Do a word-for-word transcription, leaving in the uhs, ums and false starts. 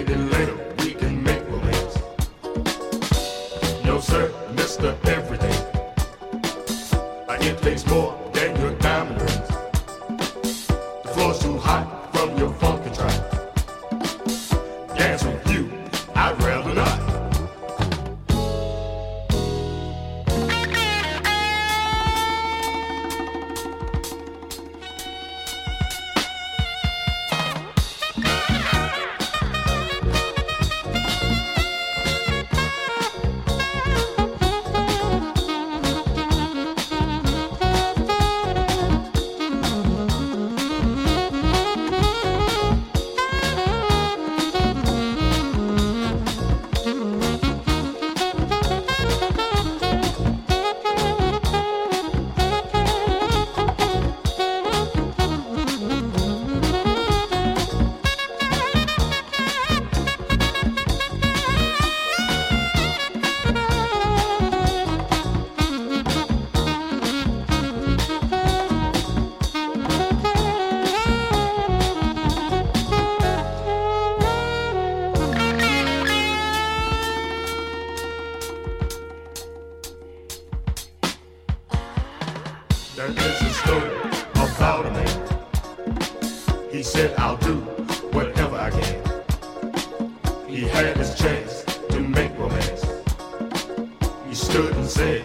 Maybe later we can make romance. No sir, Mister Everything. It takes more than your diamond rings. The floor's too hot from your funky track. Dance with you, I'd rather not. There is a story about a man. He said, I'll do whatever I can. He had his chance to make romance. He stood and said,